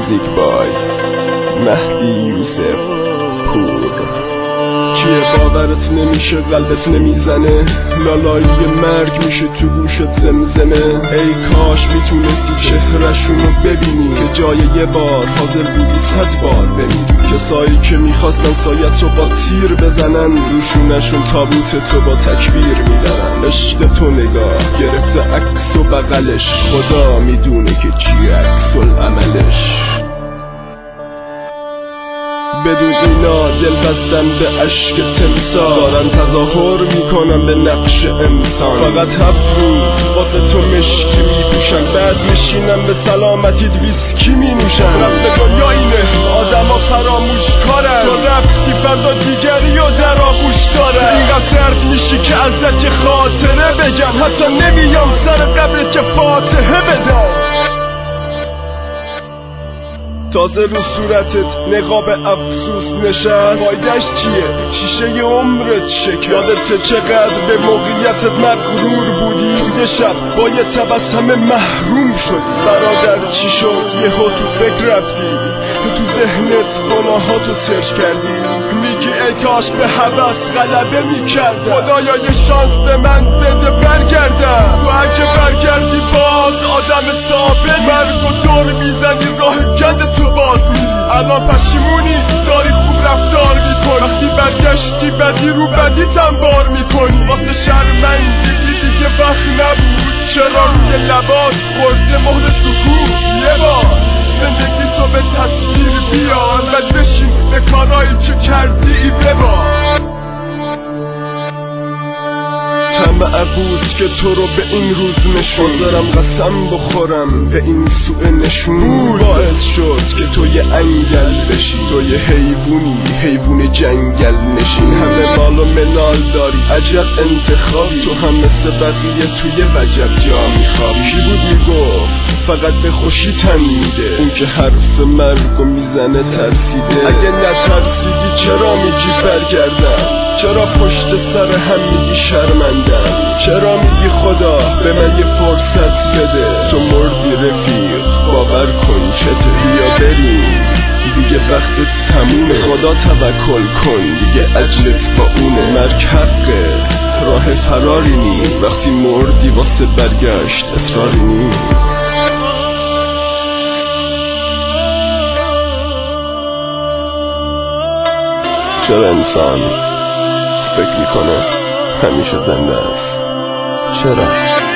موزیک بای مهدی یوسف پور. کیه باورت نمیشه قلبت نمیزنه، لالایی مرگ میشه تو گوشت زمزمه. ای کاش میتونستی چهرشونو ببینی که جای یه بار حاضر بودی 100 بار ببینی. کسایی که میخواستن سایت رو با تیر بزنن، روشونشون تابوت تو با تکبیر میدارن. عشق تو نگاه گرفته عکس و بغلش، خدا میدونه که چیه عکس العملش. بدون اینا دل بستن به عشق تمسا، دارن تظاهر میکنن به نقش انسان. فقط 7 روز واسه تو مشکی میپوشن، بعد میشینن به سلامتیت ویسکی مینوشن. رفت دنیا اینه آدم ها فراموش کارن، تو رفتی فردا دیگری و در آغوش دارن. اینقدر سرد میشی که ازت یه خاطره بگم، حتی نمیام سر قبرت که فاتحه بدم. تازه رو صورتت نقاب افسوس نشست، فایدهش چیه؟ شیشه عمرت شکست. یادت چقدر به موقعیتت مغرور بودی، توی شب با یه تبسم محروم شدی. برادر چی شد؟ یهو تو فکر رفتی، تو ذهنت گناهاتو سرچ کردی. میگی ای کاش به هوس غلبه میکردم، خدایا یه شانس به من بده برگردم. تو اگه برگردی باز آدم ثابت، مرگ و دور میزنی راه گند تو باز میری. الان پشیمونی داری خوب رفتار میکنی، وقتی برگشتی بدی رو بدی تنبار میکنی. واسه شرمندگی دیگه وقت نبود، چرا روی لباس خورده مهر سکوت. یه بار زندگی تو به تصویر بیار و بشین به کارایی که کردی ببار. طمع بود که تو رو به این روز نشون، دارم قسم بخورم به این سوء نشون. باعث شد که تو یه انگل بشی، تو یه حیوونی، حیوون جنگل نشین. همه مال و منال داری، عجب انتخابی، تو هم مثل بقیه توی وجب جا میخوابی. کی بود میگفت فقط به خوشی تن میده، اون که حرف مرگو میزنه ترسیده. اگه نترسیدی چرا میگی برگردم؟ چرا پشت سر هم میگی شرمندم؟ چرا میگی خدا به من یه فرصت بده؟ تو مردی رفیق باور کن چته. بیا بریم دیگه وقتت تمومه، خدا توکل کن دیگه اجلت با اونه. مرگ حقه راه فراری نیست، وقتی مردی واسه برگشت اصراری نیست. چرا انسان فکر میکنه همیشه زنده است؟ چرا؟